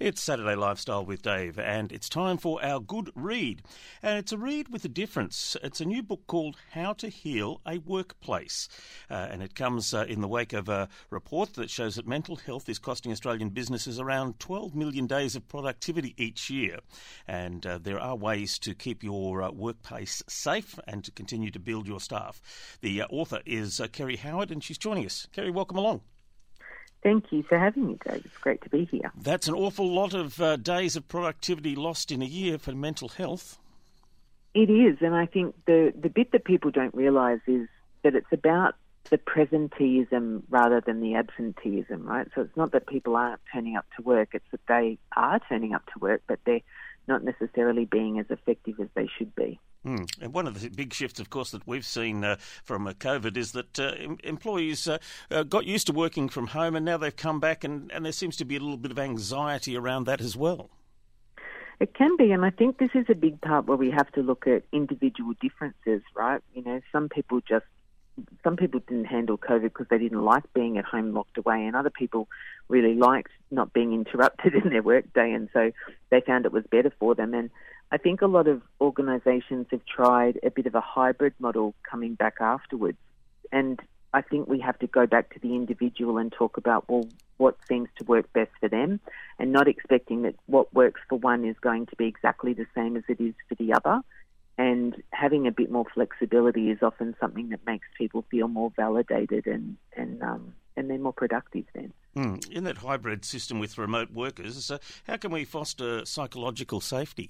It's Saturday Lifestyle with Dave, and it's time for our good read. And it's a read with a difference. It's a new book called How to Heal a Workplace. And it comes in the wake of a report that shows that mental health is costing Australian businesses around 12 million days of productivity each year. And there are ways to keep your workplace safe and to continue to build your staff. The author is Kerry Howard, and she's joining us. Kerry, welcome along. Thank you for having me, Dave. It's great to be here. That's an awful lot of days of productivity lost in a year for mental health. It is, and I think the bit that people don't realise is that it's about the presenteeism rather than the absenteeism, right? So it's not that people aren't turning up to work, it's that they are turning up to work, but they're not necessarily being as effective as they should be. And one of the big shifts, of course, that we've seen from COVID is that employees got used to working from home, and now they've come back, and there seems to be a little bit of anxiety around that as well. It can be, and I think this is a big part where we have to look at individual differences, right? You know, some people didn't handle COVID because they didn't like being at home locked away, and other people really liked not being interrupted in their workday, and so they found it was better for them. And I think a lot of organisations have tried a bit of a hybrid model coming back afterwards, and I think we have to go back to the individual and talk about, well, what seems to work best for them, and not expecting that what works for one is going to be exactly the same as it is for the other. And having a bit more flexibility is often something that makes people feel more validated and they're more productive then. In that hybrid system with remote workers, how can we foster psychological safety?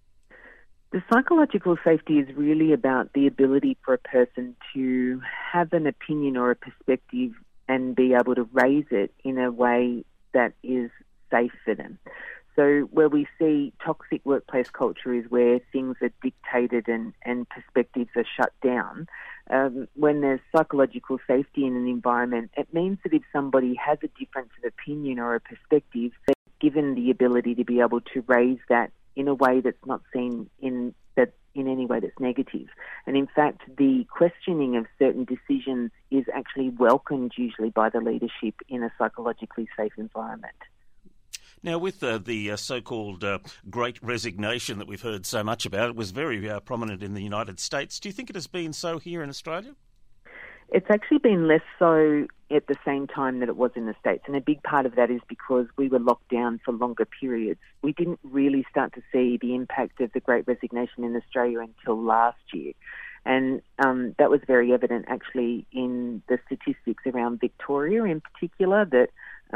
The psychological safety is really about the ability for a person to have an opinion or a perspective and be able to raise it in a way that is safe for them. So where we see toxic workplace culture is where things are dictated and perspectives are shut down. When there's psychological safety in an environment, it means that if somebody has a difference of opinion or a perspective, they're given the ability to be able to raise that in a way that's not seen in any way that's negative. And in fact, the questioning of certain decisions is actually welcomed usually by the leadership in a psychologically safe environment. Now, with the so-called Great Resignation that we've heard so much about, it was very prominent in the United States. Do you think it has been so here in Australia? It's actually been less so at the same time that it was in the States, and a big part of that is because we were locked down for longer periods. We didn't really start to see the impact of the Great Resignation in Australia until last year, and that was very evident actually in the statistics around Victoria in particular, that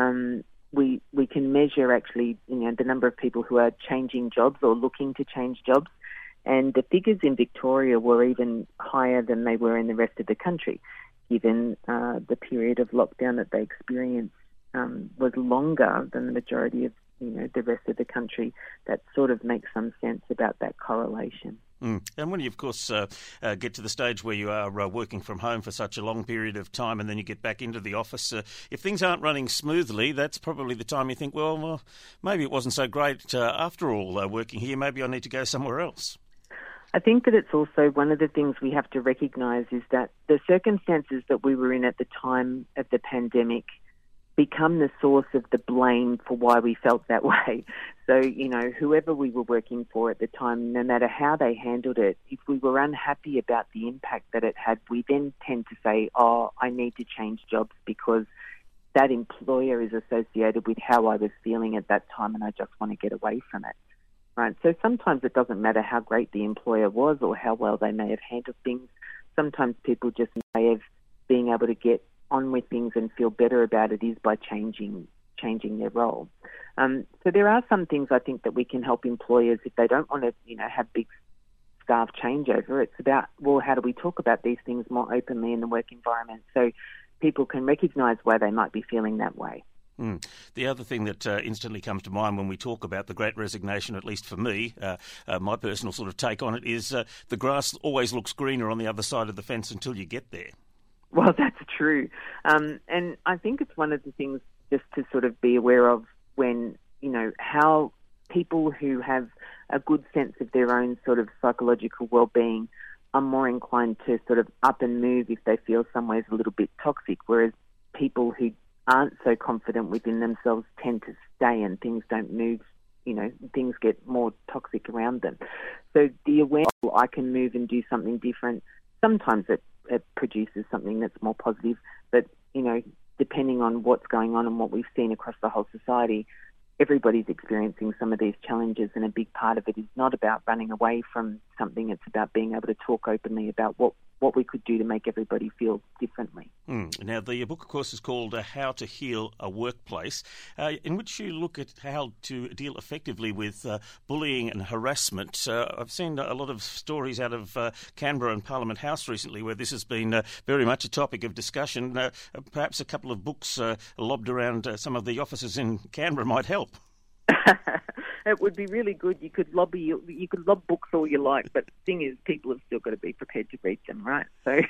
we can measure actually, you know, the number of people who are changing jobs or looking to change jobs, and the figures in Victoria were even higher than they were in the rest of the country, given the period of lockdown that they experienced was longer than the majority of, you know, the rest of the country. That sort of makes some sense about that correlation. And when you, of course, get to the stage where you are working from home for such a long period of time and then you get back into the office, if things aren't running smoothly, that's probably the time you think, well maybe it wasn't so great after all working here. Maybe I need to go somewhere else. I think that it's also one of the things we have to recognise is that the circumstances that we were in at the time of the pandemic become the source of the blame for why we felt that way. So, you know, whoever we were working for at the time, no matter how they handled it, if we were unhappy about the impact that it had, we then tend to say, I need to change jobs because that employer is associated with how I was feeling at that time and I just want to get away from it. Right. So sometimes it doesn't matter how great the employer was or how well they may have handled things. Sometimes people just may have been able to get on with things and feel better about it is by changing their role. So there are some things I think that we can help employers if they don't want to, you know, have big staff changeover. It's about, well, how do we talk about these things more openly in the work environment so people can recognise why they might be feeling that way. The other thing that instantly comes to mind when we talk about the Great Resignation, at least for me, my personal sort of take on it, is the grass always looks greener on the other side of the fence until you get there. Well, that's true. And I think it's one of the things just to sort of be aware of when, you know, how people who have a good sense of their own sort of psychological well-being are more inclined to sort of up and move if they feel somewhere's a little bit toxic, whereas people who aren't so confident within themselves tend to stay and things don't move, things get more toxic around them. So the awareness, I can move and do something different. Sometimes it produces something that's more positive, but, depending on what's going on and what we've seen across the whole society, everybody's experiencing some of these challenges, and a big part of it is not about running away from something. It's about being able to talk openly about what we could do to make everybody feel differently. Now, the book, of course, is called How to Heal a Workplace, in which you look at how to deal effectively with bullying and harassment. I've seen a lot of stories out of Canberra and Parliament House recently where this has been very much a topic of discussion. Perhaps a couple of books lobbed around some of the offices in Canberra might help. It would be really good. You could lob books all you like, but the thing is, people have still got to be prepared to read them, right? So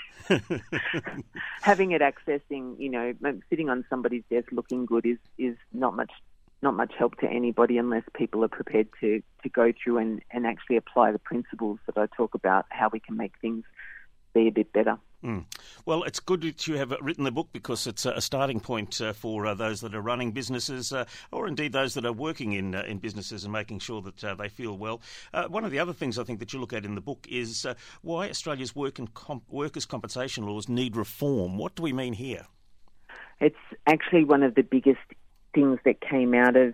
having it accessing, sitting on somebody's desk looking good is not much help to anybody unless people are prepared to go through and actually apply the principles that I talk about, how we can make things be a bit better. Well, it's good that you have written the book because it's a starting point for those that are running businesses or indeed those that are working in businesses and making sure that they feel well. One of the other things I think that you look at in the book is why Australia's workers' compensation laws need reform. What do we mean here? It's actually one of the biggest things that came out of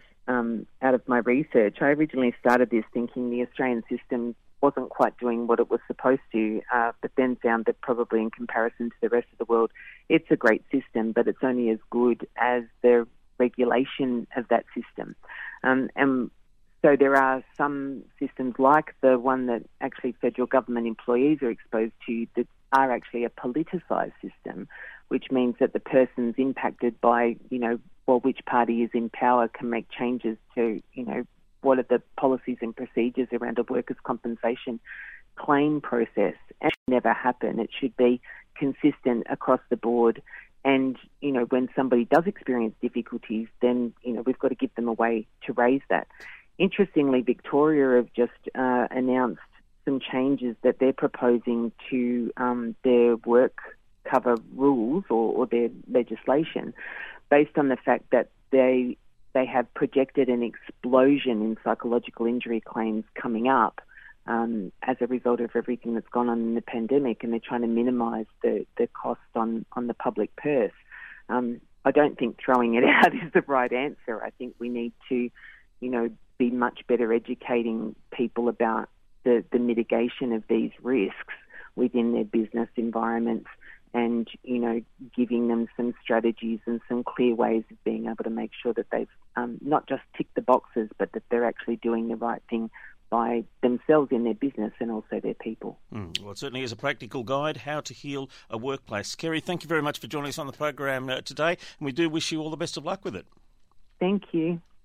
my research. I originally started this thinking the Australian system wasn't quite doing what it was supposed to, but then found that probably in comparison to the rest of the world, it's a great system, but it's only as good as the regulation of that system. And so there are some systems like the one that actually federal government employees are exposed to that are actually a politicised system, which means that the person's impacted by, which party is in power can make changes to, what are the policies and procedures around a workers' compensation claim process. And it should never happen. It should be consistent across the board. And, when somebody does experience difficulties, then, we've got to give them a way to raise that. Interestingly, Victoria have just announced some changes that they're proposing to their work cover rules or their legislation based on the fact that they have projected an explosion in psychological injury claims coming up as a result of everything that's gone on in the pandemic, and they're trying to minimise the cost on the public purse. I don't think throwing it out is the right answer. I think we need to, be much better educating people about the mitigation of these risks within their business environments, and, giving them some strategies and some clear ways of being able to make sure that they've not just ticked the boxes, but that they're actually doing the right thing by themselves in their business and also their people. Well, it certainly is a practical guide, How to Heal a Workplace. Kerry, thank you very much for joining us on the program today, and we do wish you all the best of luck with it. Thank you.